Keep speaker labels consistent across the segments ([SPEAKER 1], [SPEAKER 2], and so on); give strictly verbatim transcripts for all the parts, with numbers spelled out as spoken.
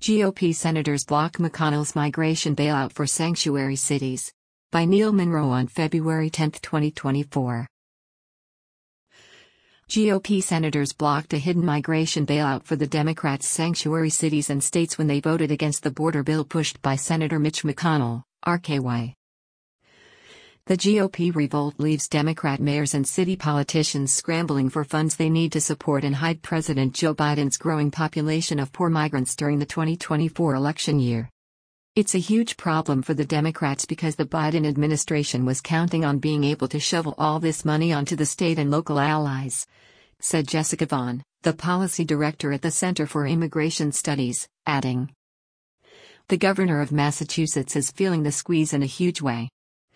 [SPEAKER 1] G O P senators block McConnell's migration bailout for sanctuary cities. By Neil Monroe on February tenth, twenty twenty-four. G O P senators blocked a hidden migration bailout for the Democrats' sanctuary cities and states when they voted against the border bill pushed by Senator Mitch McConnell, R K Y. The G O P revolt leaves Democrat mayors and city politicians scrambling for funds they need to support and hide President Joe Biden's growing population of poor migrants during the twenty twenty-four election year. It's a huge problem for the Democrats because the Biden administration was counting on being able to shovel all this money onto the state and local allies, said Jessica Vaughn, the policy director at the Center for Immigration Studies, adding, "The governor of Massachusetts is feeling the squeeze in a huge way.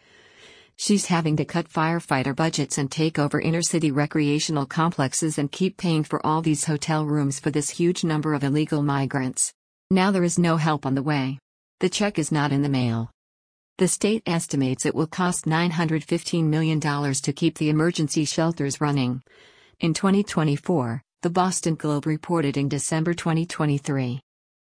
[SPEAKER 1] She's having to cut firefighter budgets and take over inner-city recreational complexes and keep paying for all these hotel rooms for this huge number of illegal migrants. Now there is no help on the way. The check is not in the mail." The state estimates it will cost nine hundred fifteen million dollars to keep the emergency shelters running. In twenty twenty-four, the Boston Globe reported in December twenty twenty-three.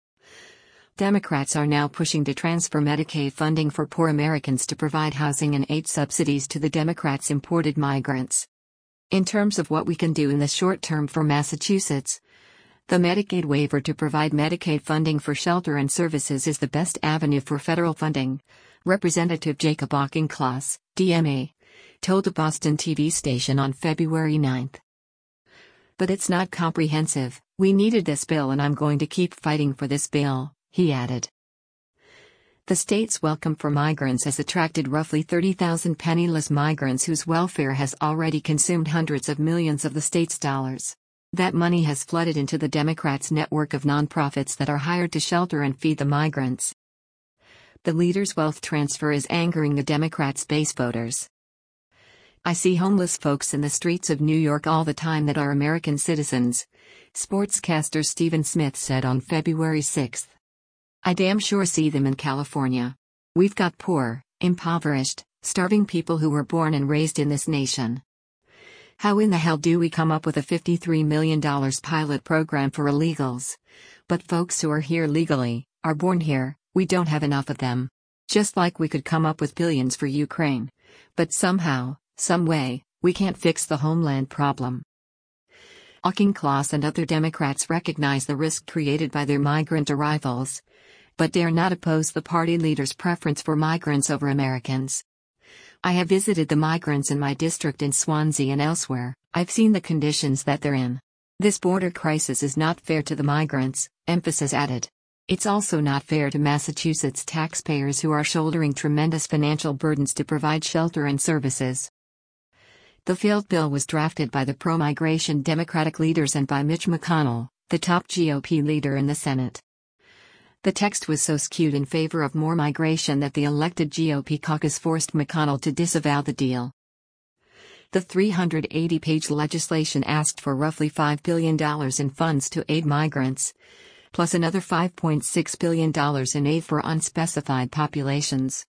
[SPEAKER 1] Democrats are now pushing to transfer Medicaid funding for poor Americans to provide housing and aid subsidies to the Democrats' imported migrants. In terms of what we can do in the short term for Massachusetts, the Medicaid waiver to provide Medicaid funding for shelter and services is the best avenue for federal funding, Representative Jacob Auchincloss, D M A, told a Boston T V station on February ninth. "But it's not comprehensive. We needed this bill and I'm going to keep fighting for this bill," he added. The state's Welcome for Migrants has attracted roughly thirty thousand penniless migrants whose welfare has already consumed hundreds of millions of the state's dollars. That money has flooded into the Democrats' network of nonprofits that are hired to shelter and feed the migrants. The leader's wealth transfer is angering the Democrats' base voters. "I see homeless folks in the streets of New York all the time that are American citizens," sportscaster Stephen Smith said on February sixth. "I damn sure see them in California. We've got poor, impoverished, starving people who were born and raised in this nation. How in the hell do we come up with a fifty-three million dollars pilot program for illegals? But folks who are here legally, are born here, we don't have enough of them. Just like we could come up with billions for Ukraine. But somehow, some way, we can't fix the homeland problem." Auchincloss and other Democrats recognize the risk created by their migrant arrivals, but dare not oppose the party leader's preference for migrants over Americans. "I have visited the migrants in my district in Swansea and elsewhere. I've seen the conditions that they're in. This border crisis is not fair to the migrants," emphasis added. "It's also not fair to Massachusetts taxpayers who are shouldering tremendous financial burdens to provide shelter and services." The failed bill was drafted by the pro-migration Democratic leaders and by Mitch McConnell, the top G O P leader in the Senate. The text was so skewed in favor of more migration that the elected G O P caucus forced McConnell to disavow the deal. The three hundred eighty page legislation asked for roughly five billion dollars in funds to aid migrants, plus another five point six billion dollars in aid for unspecified populations.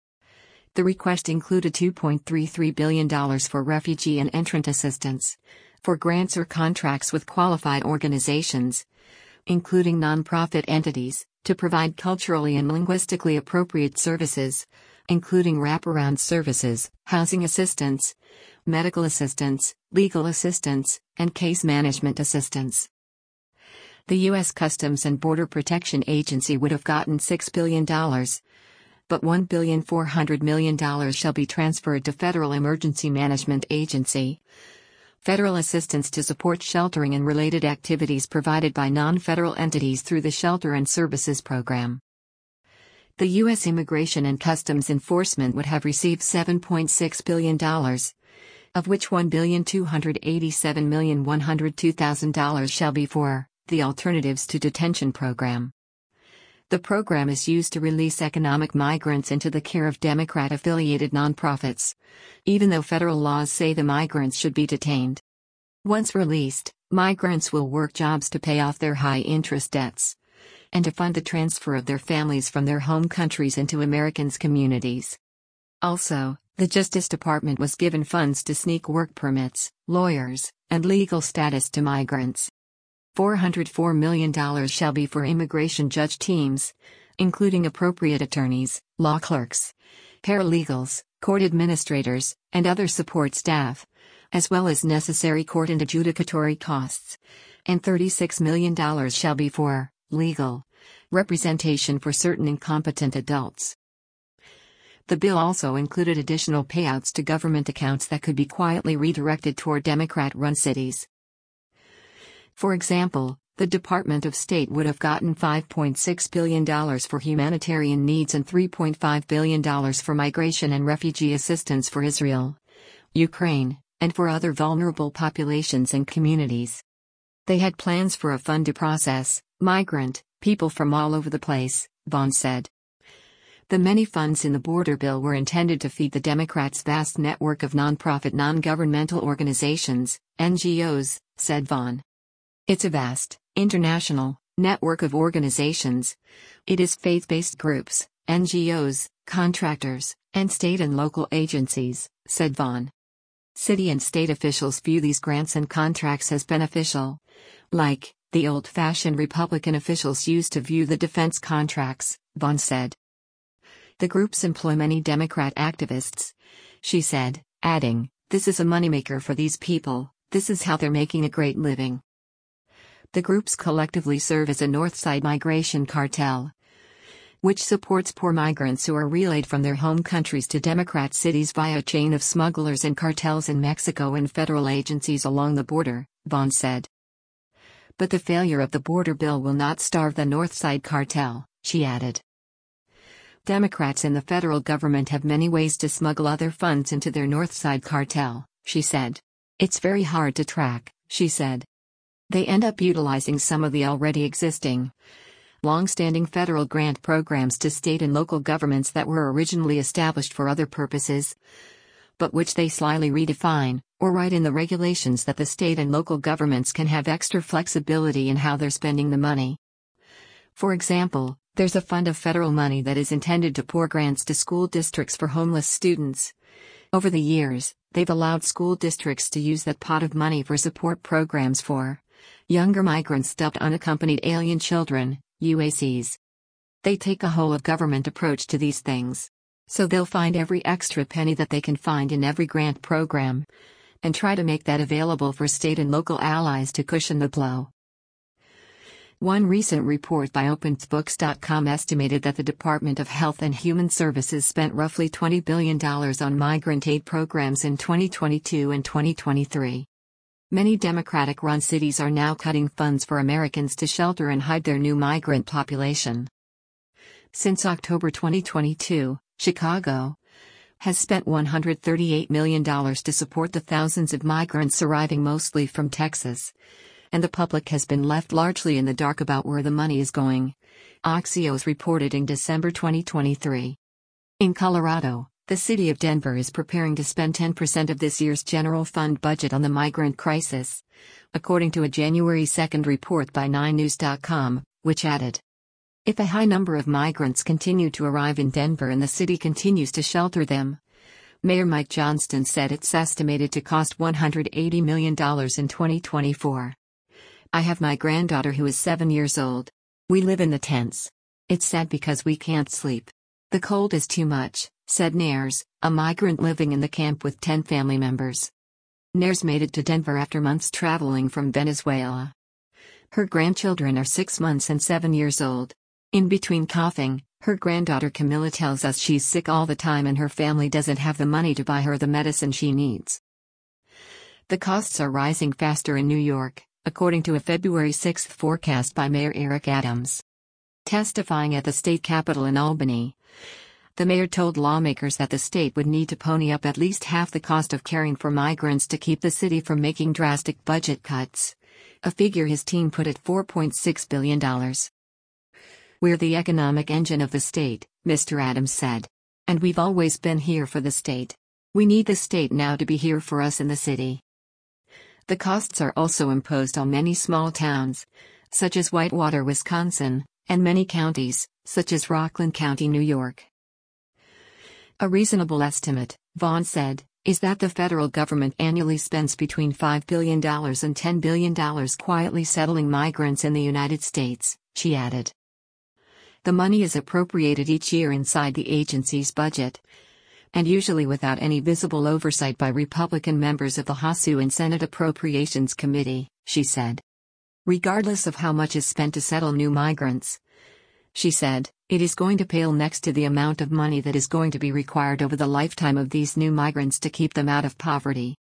[SPEAKER 1] The request included two point three three billion dollars for refugee and entrant assistance, for grants or contracts with qualified organizations, including nonprofit entities, to provide culturally and linguistically appropriate services, including wraparound services, housing assistance, medical assistance, legal assistance, and case management assistance. The U S Customs and Border Protection Agency would have gotten six billion dollars, but one billion four hundred million dollars shall be transferred to Federal Emergency Management Agency, federal assistance to support sheltering and related activities provided by non-federal entities through the Shelter and Services Program. The U S Immigration and Customs Enforcement would have received seven point six billion dollars, of which one billion two hundred eighty-seven million one hundred two thousand dollars shall be for the Alternatives to Detention Program. The program is used to release economic migrants into the care of Democrat-affiliated nonprofits, even though federal laws say the migrants should be detained. Once released, migrants will work jobs to pay off their high-interest debts, and to fund the transfer of their families from their home countries into Americans' communities. Also, the Justice Department was given funds to sneak work permits, lawyers, and legal status to migrants. four hundred four million dollars shall be for immigration judge teams, including appropriate attorneys, law clerks, paralegals, court administrators, and other support staff, as well as necessary court and adjudicatory costs, and thirty-six million dollars shall be for legal representation for certain incompetent adults. The bill also included additional payouts to government accounts that could be quietly redirected toward Democrat-run cities. For example, the Department of State would have gotten five point six billion dollars for humanitarian needs and three point five billion dollars for migration and refugee assistance for Israel, Ukraine, and for other vulnerable populations and communities. They had plans for a fund to process migrant people from all over the place, Vaughn said. The many funds in the border bill were intended to feed the Democrats' vast network of nonprofit non-governmental organizations, N G Os, said Vaughn. It's a vast, international, network of organizations. It is faith-based groups, N G Os, contractors, and state and local agencies, said Vaughn. City and state officials view these grants and contracts as beneficial, like the old-fashioned Republican officials used to view the defense contracts, Vaughn said. The groups employ many Democrat activists, she said, adding, "This is a moneymaker for these people, this is how they're making a great living." The groups collectively serve as a Northside migration cartel, which supports poor migrants who are relayed from their home countries to Democrat cities via a chain of smugglers and cartels in Mexico and federal agencies along the border, Vaughn said. But the failure of the border bill will not starve the Northside cartel, she added. Democrats in the federal government have many ways to smuggle other funds into their Northside cartel, she said. It's very hard to track, she said. They end up utilizing some of the already existing, long-standing federal grant programs to state and local governments that were originally established for other purposes, but which they slyly redefine, or write in the regulations that the state and local governments can have extra flexibility in how they're spending the money. For example, there's a fund of federal money that is intended to pour grants to school districts for homeless students. Over the years, they've allowed school districts to use that pot of money for support programs for younger migrants dubbed unaccompanied alien children, U A Cs. They take a whole-of-government approach to these things. So they'll find every extra penny that they can find in every grant program, and try to make that available for state and local allies to cushion the blow. One recent report by Opens Books dot com estimated that the Department of Health and Human Services spent roughly twenty billion dollars on migrant aid programs in twenty twenty-two and twenty twenty-three. Many Democratic-run cities are now cutting funds for Americans to shelter and hide their new migrant population. Since October twenty twenty-two, Chicago has spent one hundred thirty-eight million dollars to support the thousands of migrants arriving mostly from Texas, and the public has been left largely in the dark about where the money is going, Axios reported in December twenty twenty-three. In Colorado, the city of Denver is preparing to spend ten percent of this year's general fund budget on the migrant crisis, according to a January second report by nine news dot com, which added, if a high number of migrants continue to arrive in Denver and the city continues to shelter them, Mayor Mike Johnston said it's estimated to cost one hundred eighty million dollars in twenty twenty-four. I have my granddaughter who is seven years old. We live in the tents. It's sad because we can't sleep. The cold is too much, said Nares, a migrant living in the camp with ten family members. Nares made it to Denver after months traveling from Venezuela. Her grandchildren are six months and seven years old. In between coughing, her granddaughter Camilla tells us she's sick all the time and her family doesn't have the money to buy her the medicine she needs. The costs are rising faster in New York, according to a February sixth forecast by Mayor Eric Adams. Testifying at the state capitol in Albany, the mayor told lawmakers that the state would need to pony up at least half the cost of caring for migrants to keep the city from making drastic budget cuts, a figure his team put at four point six billion dollars. We're the economic engine of the state, Mister Adams said. And we've always been here for the state. We need the state now to be here for us in the city. The costs are also imposed on many small towns, such as Whitewater, Wisconsin, and many counties, such as Rockland County, New York. A reasonable estimate, Vaughn said, is that the federal government annually spends between five billion dollars and ten billion dollars quietly settling migrants in the United States, she added. The money is appropriated each year inside the agency's budget, and usually without any visible oversight by Republican members of the House and Senate Appropriations Committee, she said. Regardless of how much is spent to settle new migrants, she said, it is going to pale next to the amount of money that is going to be required over the lifetime of these new migrants to keep them out of poverty.